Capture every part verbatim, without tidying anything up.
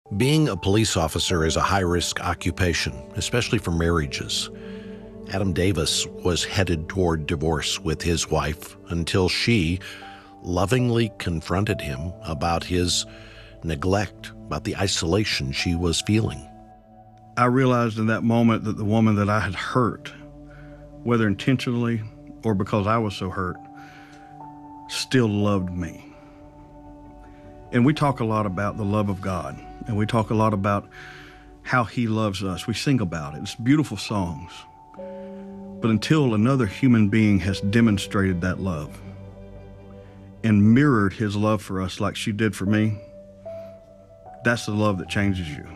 Being a police officer is a high-risk occupation, especially for marriages. Adam Davis was headed toward divorce with his wife until she lovingly confronted him about his neglect, about the isolation she was feeling. I realized in that moment that the woman that I had hurt, whether intentionally or because I was so hurt, still loved me. And we talk a lot about the love of God, and we talk a lot about how He loves us. We sing about it. It's beautiful songs. But until another human being has demonstrated that love and mirrored His love for us like she did for me, that's the love that changes you.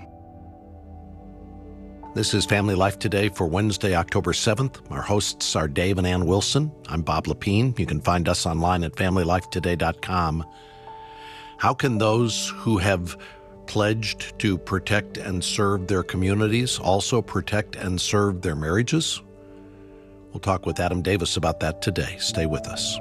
This is Family Life Today for Wednesday, October seventh. Our hosts are Dave and Ann Wilson. I'm Bob Lepine. You can find us online at family life today dot com. How can those who have pledged to protect and serve their communities also protect and serve their marriages? We'll talk with Adam Davis about that today. Stay with us.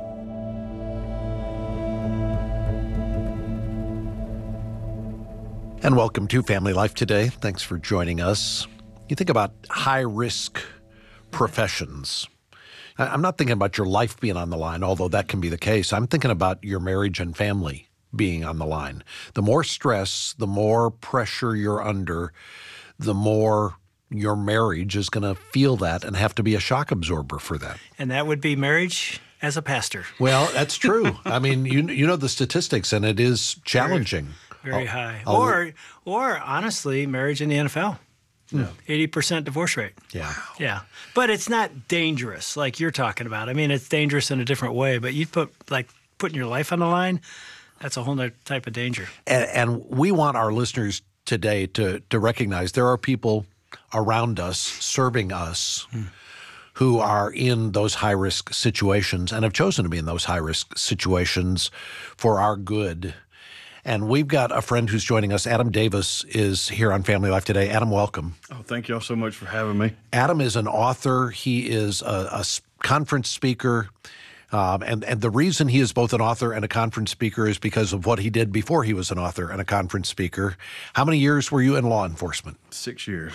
And welcome to Family Life Today. Thanks for joining us. You think about high-risk professions. I'm not thinking about your life being on the line, although that can be the case. I'm thinking about your marriage and family being on the line. The more stress, the more pressure you're under, the more your marriage is going to feel that and have to be a shock absorber for that. And that would be marriage as a pastor. Well, that's true. I mean, you you know the statistics, and it is challenging. Very, very high. I'll, or, or honestly, marriage in the N F L. Yeah. eighty percent divorce rate. Yeah. Yeah. But it's not dangerous like you're talking about. I mean, it's dangerous in a different way, but you put, like, putting your life on the line, that's a whole other type of danger. And, and we want our listeners today to, to recognize there are people around us, serving us, hmm. who are in those high-risk situations and have chosen to be in those high-risk situations for our good. And we've got a friend who's joining us. Adam Davis is here on Family Life Today. Adam, welcome. Oh, thank you all so much for having me. Adam is an author. He is a, a conference speaker. Um, and, and the reason he is both an author and a conference speaker is because of what he did before he was an author and a conference speaker. How many years were you in law enforcement? Six years.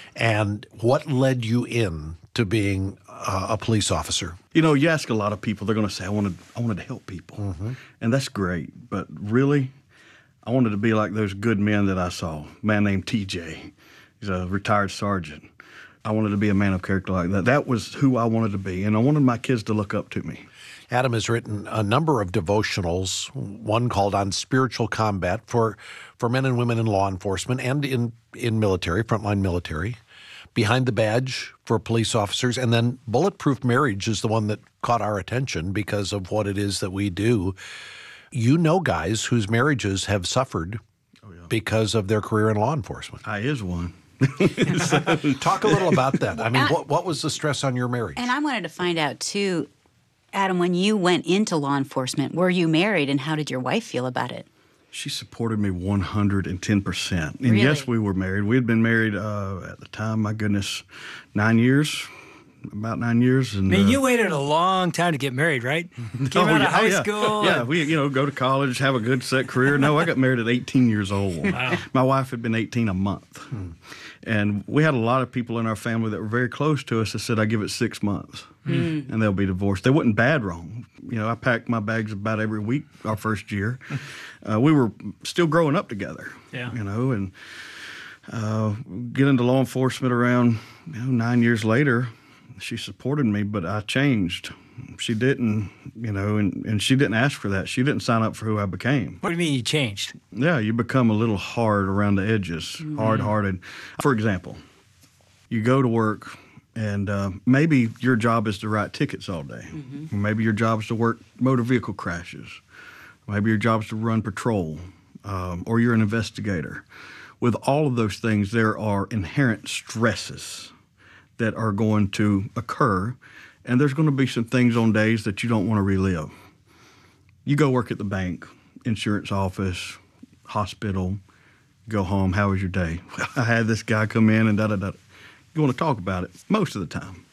And what led you in to being uh, a police officer? You know, you ask a lot of people, they're going to say, I wanted, I wanted to help people. Mm-hmm. And that's great. But really, I wanted to be like those good men that I saw. A man named T J. He's a retired sergeant. I wanted to be a man of character like that. That was who I wanted to be. And I wanted my kids to look up to me. Adam has written a number of devotionals, one called On Spiritual Combat for, for men and women in law enforcement and in, in military, frontline military, Behind the Badge for police officers, and then Bulletproof Marriage is the one that caught our attention because of what it is that we do. You know guys whose marriages have suffered oh, yeah. because of their career in law enforcement. I is one. so, Talk a little about that. I mean, what, what was the stress on your marriage? And I wanted to find out, too, Adam, when you went into law enforcement, were you married, and how did your wife feel about it? She supported me one hundred ten percent. And really? Yes, we were married. We had been married uh, at the time, my goodness, nine years, about nine years. And, I mean, uh, you waited a long time to get married, right? Came oh, out yeah, of high oh, yeah. school. Yeah, we, you know, go to college, have a good set career. No, I got married at eighteen years old. Wow. My wife had been eighteen a month. Hmm. And we had a lot of people in our family that were very close to us that said, I give it six months mm. and they'll be divorced. They wasn't bad wrong. You know, I packed my bags about every week our first year. Uh, we were still growing up together, yeah. you know, and uh, get into law enforcement around you know, nine years later. She supported me, but I changed. She didn't, you know, and, and she didn't ask for that. She didn't sign up for who I became. What do you mean you changed? Yeah, you become a little hard around the edges, mm-hmm. hard-hearted. For example, you go to work and uh, maybe your job is to write tickets all day. Mm-hmm. Maybe your job is to work motor vehicle crashes. Maybe your job is to run patrol, um, or you're an investigator. With all of those things, there are inherent stresses that are going to occur, and there's going to be some things on days that you don't want to relive. You go work at the bank, insurance office, hospital, go home, how was your day? I had this guy come in and da-da-da. You want to talk about it most of the time.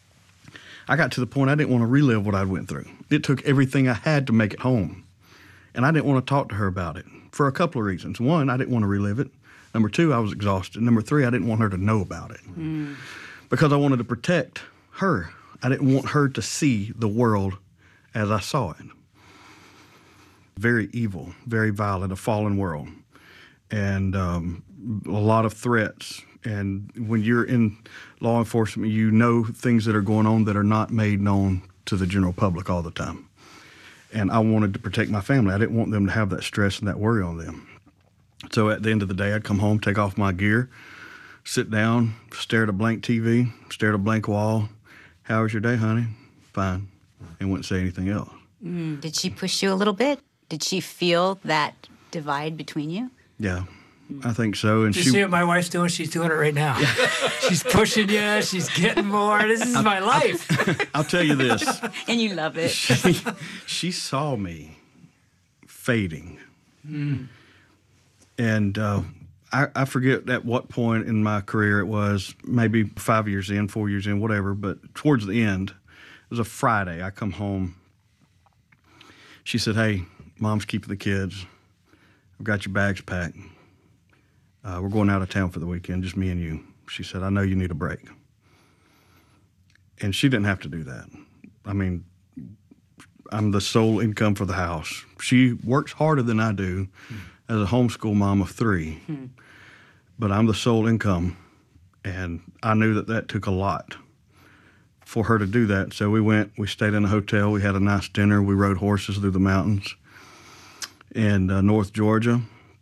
I got to the point I didn't want to relive what I went through. It took everything I had to make it home, and I didn't want to talk to her about it for a couple of reasons. One, I didn't want to relive it. Number two, I was exhausted. Number three, I didn't want her to know about it mm. because I wanted to protect her. I didn't want her to see the world as I saw it. Very evil, very violent, a fallen world, and um, a lot of threats. And when you're in law enforcement, you know things that are going on that are not made known to the general public all the time. And I wanted to protect my family. I didn't want them to have that stress and that worry on them. So at the end of the day, I'd come home, take off my gear, sit down, stare at a blank T V, stare at a blank wall. How was your day, honey? Fine. And wouldn't say anything else. Mm. Did she push you a little bit? Did she feel that divide between you? Yeah, I think so. And Did she, you see what my wife's doing? She's doing it right now. She's pushing you. She's getting more. This is my life. I'll tell you this. And you love it. She, she saw me fading. Mm. And uh, I, I forget at what point in my career it was, maybe five years in, four years in, whatever, but towards the end, it was a Friday. I come home. She said, hey, Mom's keeping the kids. I've got your bags packed. Uh, we're going out of town for the weekend, just me and you. She said, I know you need a break. And she didn't have to do that. I mean, I'm the sole income for the house. She works harder than I do mm. as a homeschool mom of three, mm. but I'm the sole income. And I knew that that took a lot for her to do that. So we went, we stayed in a hotel, we had a nice dinner, we rode horses through the mountains in uh, North Georgia.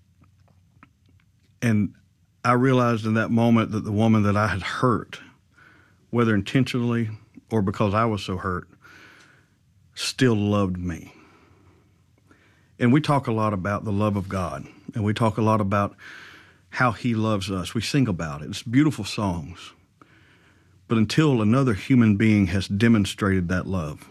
And I realized in that moment that the woman that I had hurt, whether intentionally or because I was so hurt, still loved me. And we talk a lot about the love of God, and we talk a lot about how he loves us. We sing about it. It's beautiful songs. But until another human being has demonstrated that love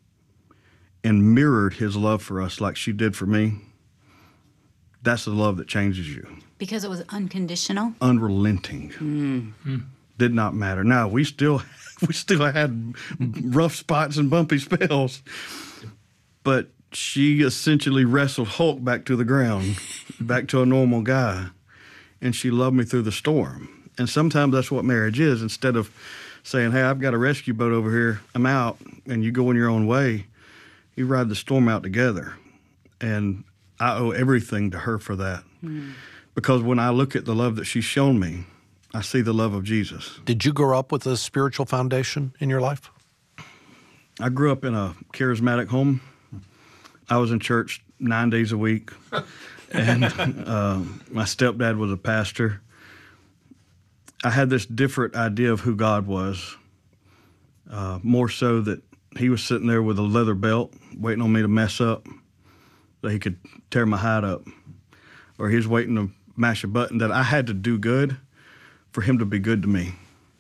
and mirrored his love for us like she did for me, that's the love that changes you. Because it was unconditional? Unrelenting. Mm-hmm. Did not matter. Now, we still we still had rough spots and bumpy spells, but she essentially wrestled Hulk back to the ground, back to a normal guy, and she loved me through the storm. And sometimes that's what marriage is. Instead of saying, hey, I've got a rescue boat over here, I'm out, and you go in your own way, you ride the storm out together. And I owe everything to her for that. Mm. Because when I look at the love that she's shown me, I see the love of Jesus. Did you grow up with a spiritual foundation in your life? I grew up in a charismatic home. I was in church nine days a week. And uh, my stepdad was a pastor. I had this different idea of who God was, uh, more so that he was sitting there with a leather belt waiting on me to mess up so he could tear my hide up. Or he was waiting to mash a button that I had to do good for him to be good to me.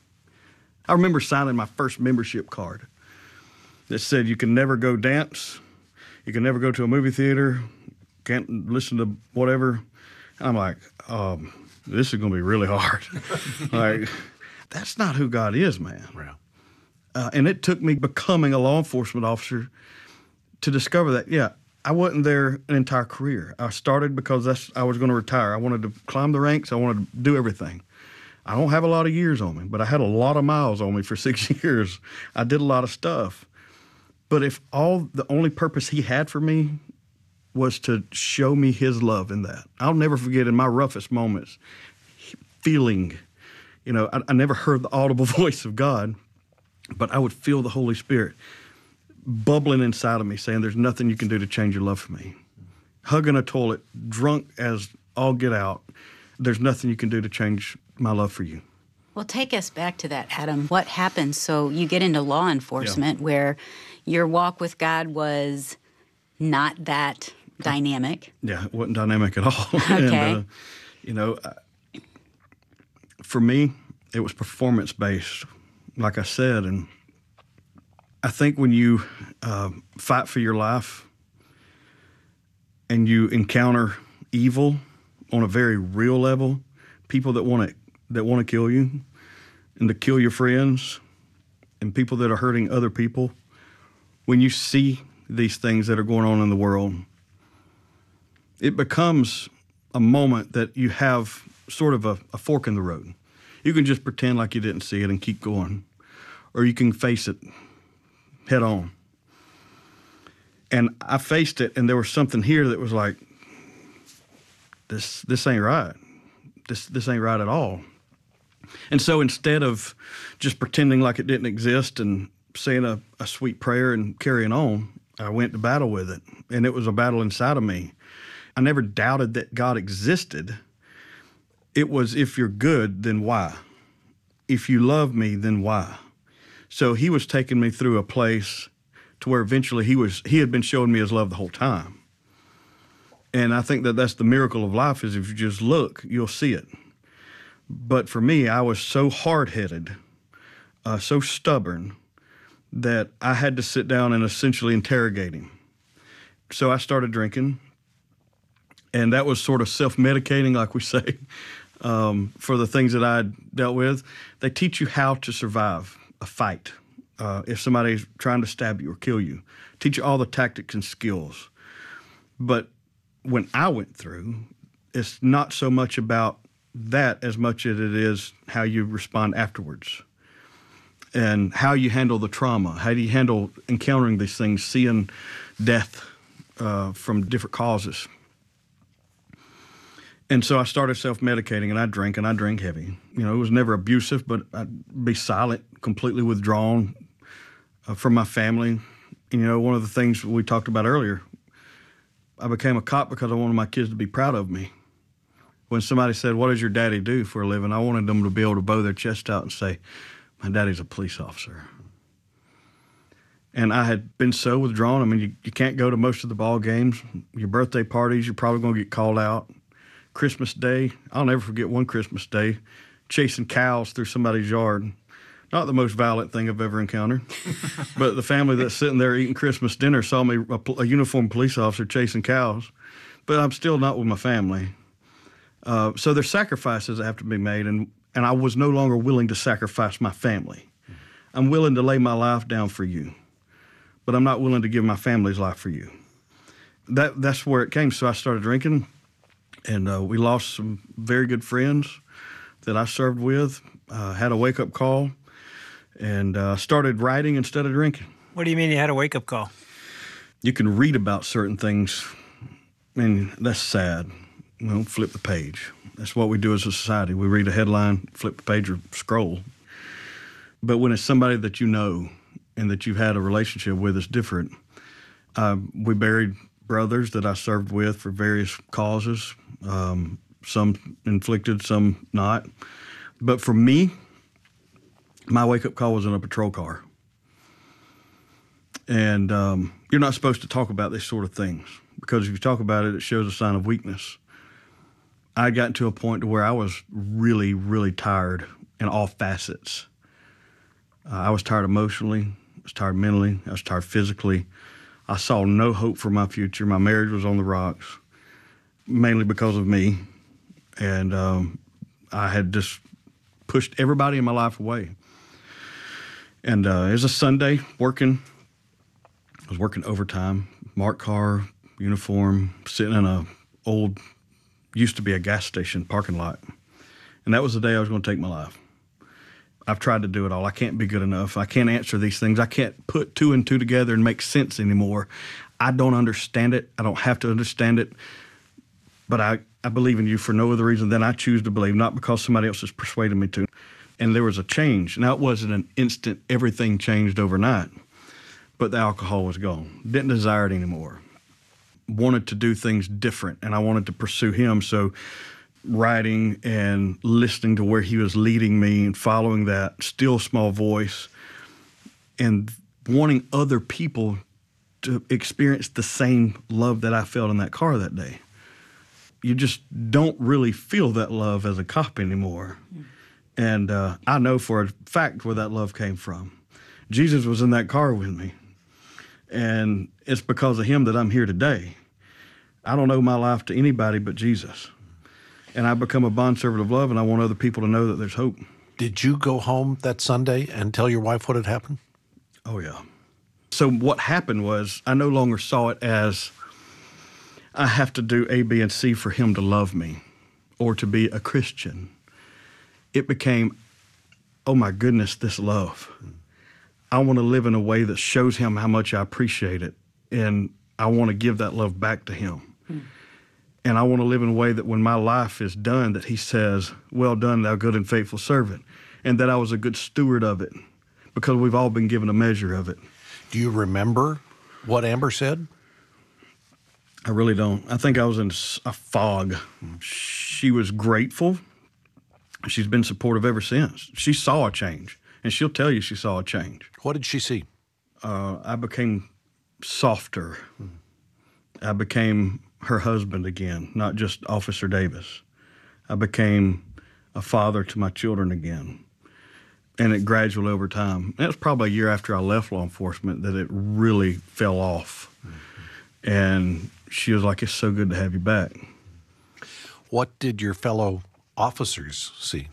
I remember signing my first membership card that said you can never go dance, you can never go to a movie theater, can't listen to whatever. And I'm like, um, this is going to be really hard. Like, that's not who God is, man. Yeah. Uh, and it took me becoming a law enforcement officer to discover that, yeah, I wasn't there an entire career. I started because that's I was going to retire. I wanted to climb the ranks. I wanted to do everything. I don't have a lot of years on me, but I had a lot of miles on me for six years. I did a lot of stuff. But if all the only purpose he had for me was to show me his love in that, I'll never forget in my roughest moments, feeling, you know, I, I never heard the audible voice of God, but I would feel the Holy Spirit bubbling inside of me saying, there's nothing you can do to change your love for me. Hugging a toilet, drunk as all get out, there's nothing you can do to change my love for you. Well, take us back to that, Adam. What happened? So you get into law enforcement yeah. where your walk with God was not that dynamic. Yeah, it wasn't dynamic at all. Okay. and, uh, you know, for me, it was performance-based, like I said, and I think when you uh, fight for your life and you encounter evil on a very real level, people that want to that want to kill you and to kill your friends and people that are hurting other people, when you see these things that are going on in the world, it becomes a moment that you have sort of a, a fork in the road. You can just pretend like you didn't see it and keep going, or you can face it head on. And I faced it, and there was something here that was like, this this ain't right. This this ain't right at all. And so instead of just pretending like it didn't exist and saying a, a sweet prayer and carrying on, I went to battle with it. And it was a battle inside of me. I never doubted that God existed. It was, if you're good, then why? If you love me, then why? So he was taking me through a place to where eventually he was he had been showing me his love the whole time. And I think that that's the miracle of life, is if you just look, you'll see it. But for me, I was so hard-headed, uh, so stubborn, that I had to sit down and essentially interrogate him. So I started drinking, and that was sort of self-medicating, like we say, um, for the things that I dealt with. They teach you how to survive a fight. Uh, if somebody's trying to stab you or kill you, teach you all the tactics and skills. But when I went through, it's not so much about that as much as it is how you respond afterwards and how you handle the trauma. How do you handle encountering these things, seeing death uh, from different causes? And so I started self-medicating, and I drank, and I drank heavy. You know, it was never abusive, but I'd be silent, completely withdrawn uh, from my family. You know, one of the things we talked about earlier, I became a cop because I wanted my kids to be proud of me. When somebody said, "What does your daddy do for a living?" I wanted them to be able to bow their chest out and say, "My daddy's a police officer." And I had been so withdrawn. I mean, you, you can't go to most of the ball games. Your birthday parties, you're probably going to get called out. Christmas Day, I'll never forget one Christmas Day, chasing cows through somebody's yard. Not the most violent thing I've ever encountered. But the family that's sitting there eating Christmas dinner saw me, a, a uniformed police officer, chasing cows. But I'm still not with my family. Uh, so there's sacrifices that have to be made, and, and I was no longer willing to sacrifice my family. I'm willing to lay my life down for you, but I'm not willing to give my family's life for you. That That's where it came. So I started drinking, and uh, we lost some very good friends that I served with, uh, had a wake-up call, and uh, started writing instead of drinking. What do you mean you had a wake-up call? You can read about certain things, and that's sad. You know, flip the page. That's what we do as a society. We read a headline, flip the page, or scroll. But when it's somebody that you know and that you've had a relationship with, it's different. Uh, we buried brothers that I served with for various causes, um, some inflicted, some not. But for me, my wake-up call was in a patrol car. And um, you're not supposed to talk about these sort of things, because if you talk about it, it shows a sign of weakness. I got to a point to where I was really, really tired in all facets. Uh, I was tired emotionally, I was tired mentally, I was tired physically. I saw no hope for my future. My marriage was on the rocks, mainly because of me. And um, I had just pushed everybody in my life away. And uh, it was a Sunday, working. I was working overtime, marked car, uniform, sitting in a old, used to be a gas station parking lot. And that was the day I was going to take my life. I've tried to do it all. I can't be good enough. I can't answer these things. I can't put two and two together and make sense anymore. I don't understand it. I don't have to understand it. But I, I believe in you for no other reason than I choose to believe, not because somebody else has persuaded me to. And there was a change. Now, it wasn't an instant, everything changed overnight. But the alcohol was gone. Didn't desire it anymore. Wanted to do things different, and I wanted to pursue him. So writing and listening to where he was leading me and following that still small voice and wanting other people to experience the same love that I felt in that car that day. You just don't really feel that love as a cop anymore. Mm. And uh, I know for a fact where that love came from. Jesus was in that car with me. And it's because of him that I'm here today. I don't owe my life to anybody but Jesus. And I've become a bondservant of love, and I want other people to know that there's hope. Did you go home that Sunday and tell your wife what had happened? Oh, yeah. So what happened was I no longer saw it as I have to do A, B, and C for him to love me, or to be a Christian. It became, oh my goodness, this love. I want to live in a way that shows him how much I appreciate it, and I want to give that love back to him. Hmm. And I want to live in a way that when my life is done, that he says, well done, thou good and faithful servant, and that I was a good steward of it, because we've all been given a measure of it. Do you remember what Amber said? I really don't. I think I was in a fog. She was grateful. She's been supportive ever since. She saw a change, and she'll tell you she saw a change. What did she see? Uh, I became softer. Hmm. I became her husband again, not just Officer Davis. I became a father to my children again. And it gradually over time. And it was probably a year after I left law enforcement that it really fell off. Mm-hmm. And she was like, it's so good to have you back. What did your fellow officers see?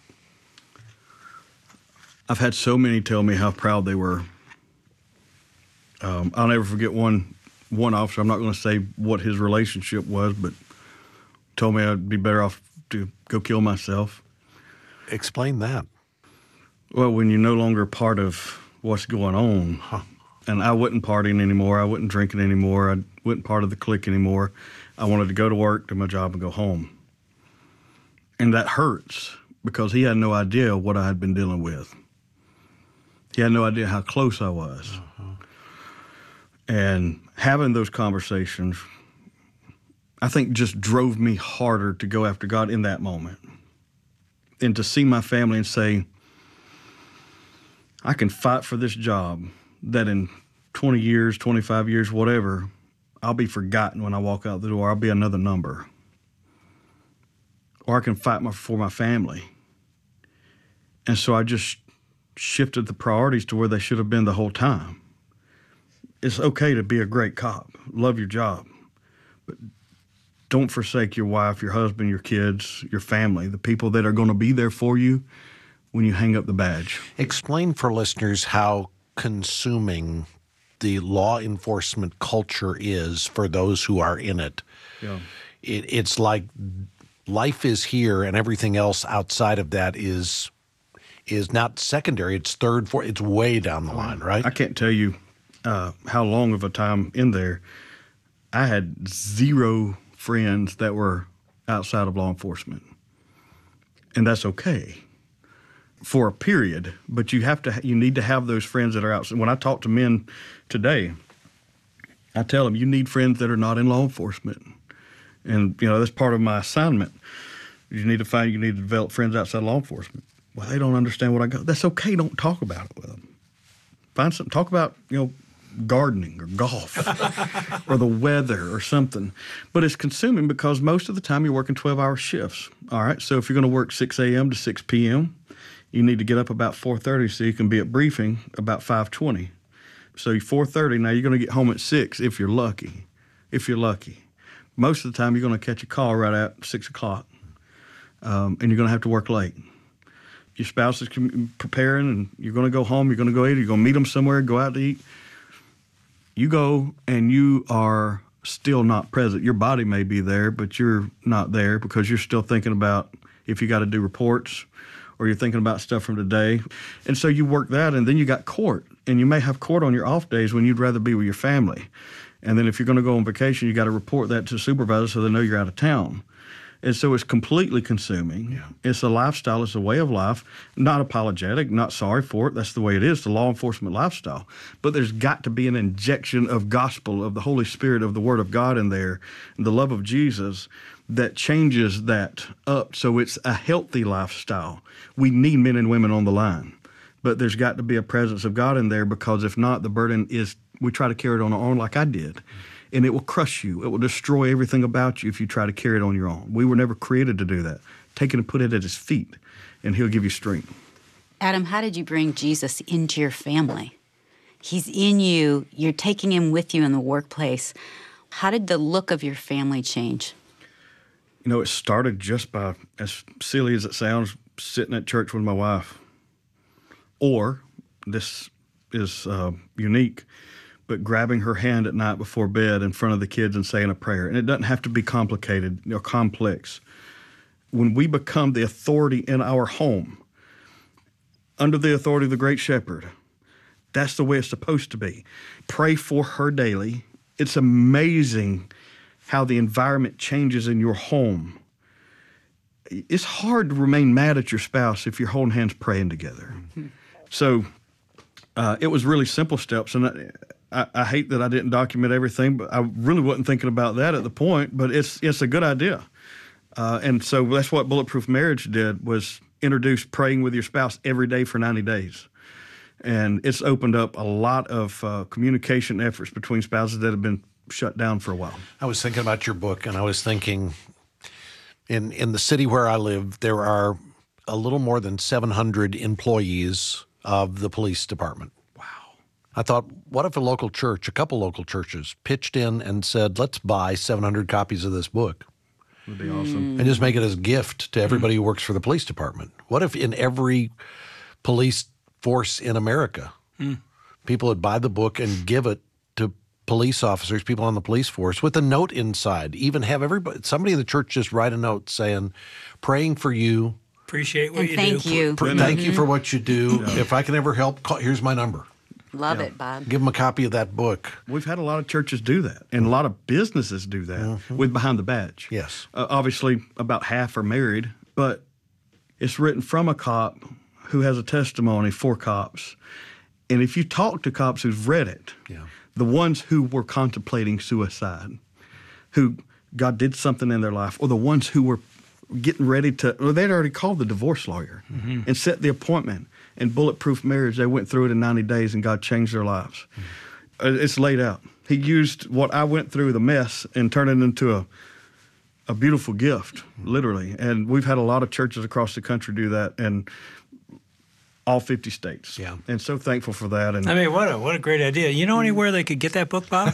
I've had so many tell me how proud they were. Um, I'll never forget one one officer. I'm not going to say what his relationship was, but told me I'd be better off to go kill myself. Explain that. Well, when you're no longer part of what's going on, huh. And I wasn't partying anymore, I wasn't drinking anymore, I wasn't part of the clique anymore. I wanted to go to work, do my job, and go home. And that hurts because he had no idea what I had been dealing with. He had no idea how close I was. Uh-huh. And having those conversations, I think, just drove me harder to go after God in that moment. And to see my family and say, I can fight for this job that in twenty years, twenty-five years, whatever, I'll be forgotten when I walk out the door. I'll be another number. Or I can fight my, for my family. And so I just shifted the priorities to where they should have been the whole time. It's okay to be a great cop. Love your job. But don't forsake your wife, your husband, your kids, your family, the people that are going to be there for you when you hang up the badge. Explain for listeners how consuming the law enforcement culture is for those who are in it. Yeah. It it's like life is here and everything else outside of that is is not secondary. It's third, fourth. It's way down the line, right? I can't tell you uh, how long of a time in there. I had zero friends that were outside of law enforcement, and that's okay for a period. But you have to, you need to have those friends that are outside. When I talk to men today, I tell them you need friends that are not in law enforcement, and you know that's part of my assignment. You need to find, you need to develop friends outside law enforcement. Well, they don't understand what I go. That's okay. Don't talk about it with them. Find something. Talk about, you know, gardening or golf or the weather or something. But it's consuming because most of the time you're working twelve-hour shifts. All right. So if you're going to work six a.m. to six p.m., you need to get up about four thirty so you can be at briefing about five twenty. So you're four thirty. Now you're going to get home at six if you're lucky. If you're lucky. Most of the time you're going to catch a call right at six o'clock, um, and you're going to have to work late. Your spouse is preparing, and you're going to go home, you're going to go eat, you're going to meet them somewhere, go out to eat. You go, and you are still not present. Your body may be there, but you're not there because you're still thinking about if you got to do reports or you're thinking about stuff from today. And so you work that, and then you got court. And you may have court on your off days when you'd rather be with your family. And then if you're going to go on vacation, you got to report that to the supervisor so they know you're out of town. And so it's completely consuming. Yeah. It's a lifestyle. It's a way of life. Not apologetic, not sorry for it. That's the way it is, the law enforcement lifestyle. But there's got to be an injection of gospel, of the Holy Spirit, of the Word of God in there, the love of Jesus that changes that up so it's a healthy lifestyle. We need men and women on the line. But there's got to be a presence of God in there because if not, the burden is, we try to carry it on our own like I did. And it will crush you. It will destroy everything about you if you try to carry it on your own. We were never created to do that. Take it and put it at his feet, and he'll give you strength. Adam, how did you bring Jesus into your family? He's in you. You're taking him with you in the workplace. How did the look of your family change? You know, it started just by, as silly as it sounds, sitting at church with my wife. Or, this is uh, unique, but grabbing her hand at night before bed in front of the kids and saying a prayer. And it doesn't have to be complicated or complex. when we become the authority in our home, under the authority of the Great Shepherd, that's the way it's supposed to be. Pray for her daily. It's amazing how the environment changes in your home. It's hard to remain mad at your spouse if you're holding hands praying together. Mm-hmm. So uh, it was really simple steps, and I, I, I hate that I didn't document everything, but I really wasn't thinking about that at the point, but it's it's a good idea. Uh, and so that's what Bulletproof Marriage did, was introduce praying with your spouse every day for ninety days. And it's opened up a lot of uh, communication efforts between spouses that have been shut down for a while. I was thinking about your book, and I was thinking, in in the city where I live, there are a little more than seven hundred employees of the police department. Wow. I thought, what if a local church, a couple local churches, pitched in and said, let's buy seven hundred copies of this book? Would be awesome. And just make it as a gift to everybody who works for the police department. What if in every police force in America, mm. people would buy the book and give it to police officers, people on the police force, with a note inside? Even have everybody, somebody in the church just write a note saying, praying for you. Appreciate what and you thank do. you. Pr- thank you for what you do. Yeah. If I can ever help, call, here's my number. Love Yeah. it, Bob. Give them a copy of that book. We've had a lot of churches do that, and a lot of businesses do that Mm-hmm. with Behind the Badge. Yes. Uh, obviously, about half are married, but it's written from a cop who has a testimony for cops. And if you talk to cops who've read it, Yeah. the ones who were contemplating suicide, who God did something in their life, or the ones who were getting ready to, or they'd already called the divorce lawyer mm-hmm. and set the appointment. In Bulletproof Marriage, they went through it in ninety days, and God changed their lives. Mm-hmm. It's laid out. He used what I went through, the mess, and turned it into a a beautiful gift, mm-hmm. literally. And we've had a lot of churches across the country do that, and all fifty states. Yeah. And so thankful for that. And I mean, what a what a great idea. You know anywhere they could get that book, Bob?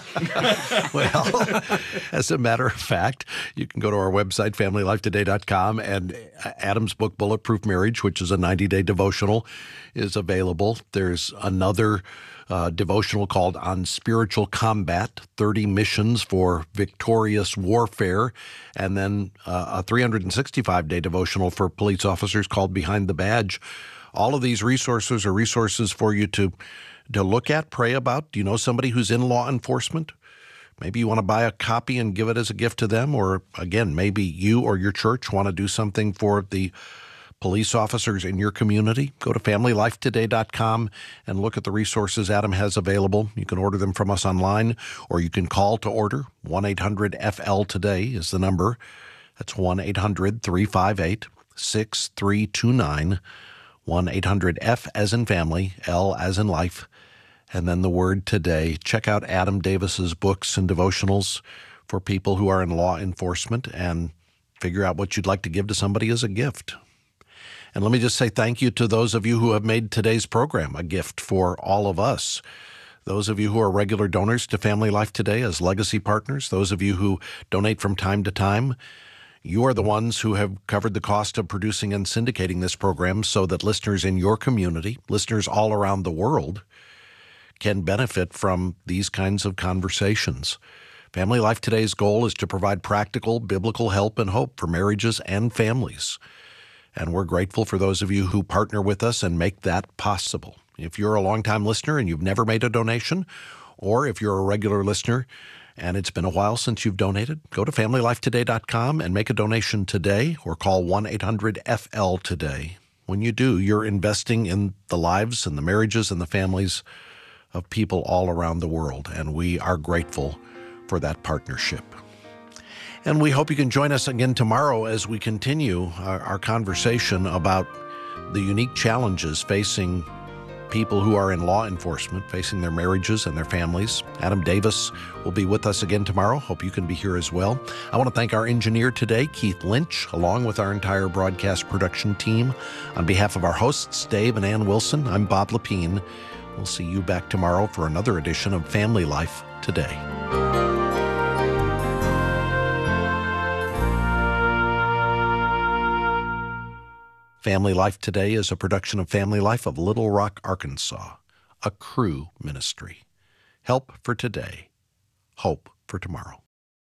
Well, as a matter of fact, you can go to our website, family life today dot com, and Adam's book, Bulletproof Marriage, which is a ninety-day devotional, is available. There's another uh, devotional called On Spiritual Combat, thirty Missions for Victorious Warfare, and then uh, a three hundred sixty-five day devotional for police officers called Behind the Badge. All of these resources are resources for you to, to look at, pray about. Do you know somebody who's in law enforcement? Maybe you want to buy a copy and give it as a gift to them. Or, again, maybe you or your church want to do something for the police officers in your community. Go to family life today dot com and look at the resources Adam has available. You can order them from us online, or you can call to order. one eight hundred F L today is the number. That's one eight hundred three five eight six three two nine. one eight hundred F as in family, L as in life, and then the word today. Check out Adam Davis's books and devotionals for people who are in law enforcement, and figure out what you'd like to give to somebody as a gift. And let me just say thank you to those of you who have made today's program a gift for all of us. Those of you who are regular donors to Family Life Today as legacy partners, those of you who donate from time to time, you are the ones who have covered the cost of producing and syndicating this program so that listeners in your community, listeners all around the world, can benefit from these kinds of conversations. Family Life Today's goal is to provide practical, biblical help and hope for marriages and families. And we're grateful for those of you who partner with us and make that possible. If you're a longtime listener and you've never made a donation, or if you're a regular listener and it's been a while since you've donated, go to family life today dot com and make a donation today, or call one eight hundred F L today. When you do, you're investing in the lives and the marriages and the families of people all around the world, and we are grateful for that partnership. And we hope you can join us again tomorrow as we continue our, our conversation about the unique challenges facing people who are in law enforcement, facing their marriages and their families. Adam Davis will be with us again tomorrow. Hope you can be here as well. I want to thank our engineer today, Keith Lynch, along with our entire broadcast production team. On behalf of our hosts, Dave and Ann Wilson, I'm Bob Lepine. We'll see you back tomorrow for another edition of Family Life Today. Family Life Today is a production of Family Life of Little Rock, Arkansas, a Cru ministry. Help for today, hope for tomorrow.